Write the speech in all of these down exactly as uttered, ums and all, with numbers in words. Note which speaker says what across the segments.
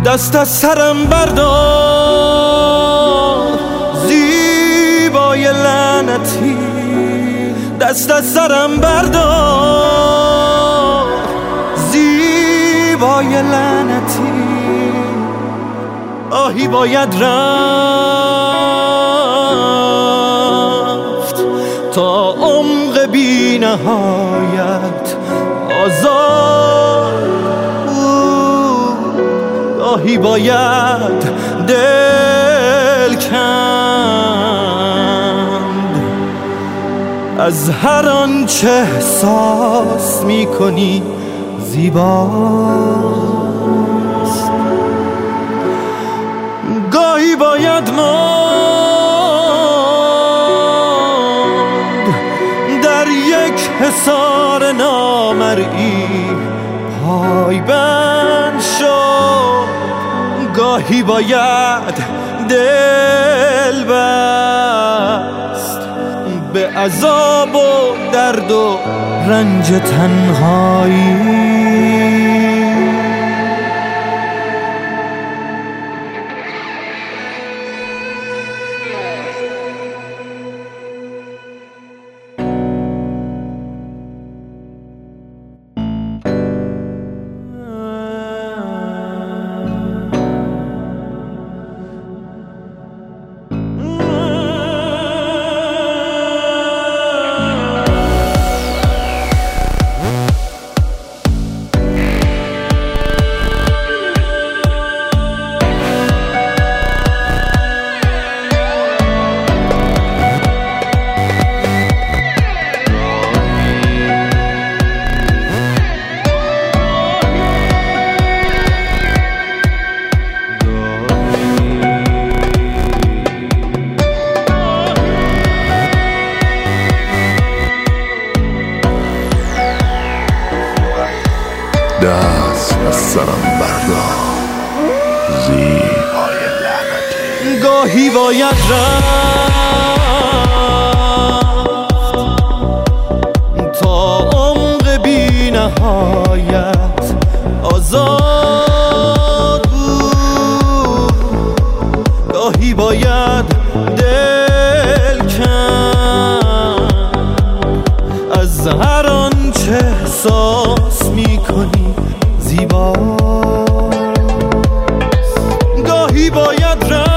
Speaker 1: دست از سرم بردار زیبای لعنتی، دست از سرم بردار زیبای لعنتی. آهی باید رفت تا عمق بی نهایت آزاد بود، آهی باید دل کند از هر آنچه احساس می کنی زیباست. گاهی باید ماند در یک حصار نامرئی پایبند شد، گاهی باید دل بست به عذاب و درد و رنج تنهایی.
Speaker 2: دست از سرم بردار زیبای لعنتی.
Speaker 1: گاهی باید رفت تا عمق بی نهایت آزاد بود، گاهی باید دل کند از هر آنچه احساس می کنی زیباست. گاهی باید رفت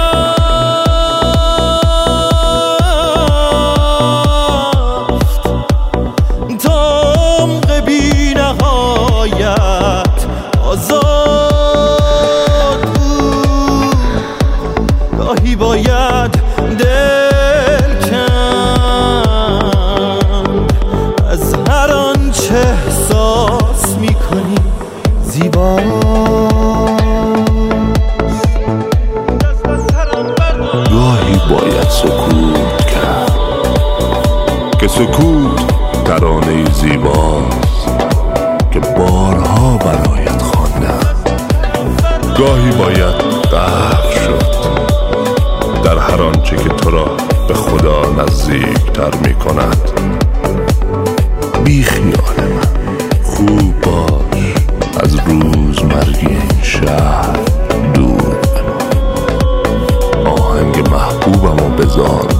Speaker 1: تا عمق بی نهایت آزاد بود، گاهی باید دل کند از هر آنچه احساس می کنی زیباست.
Speaker 2: گاهی باید سکوت کرد که سکوت ترانه زیباست که بارها برایت خواندم. گاهی باید غرق شد در هر آنچه که تو را به خدا نزدیک تر می کند. بی خیال من خوب باش، از روزمرگی این شهر دور بمان. آهنگ محبوبم و بذار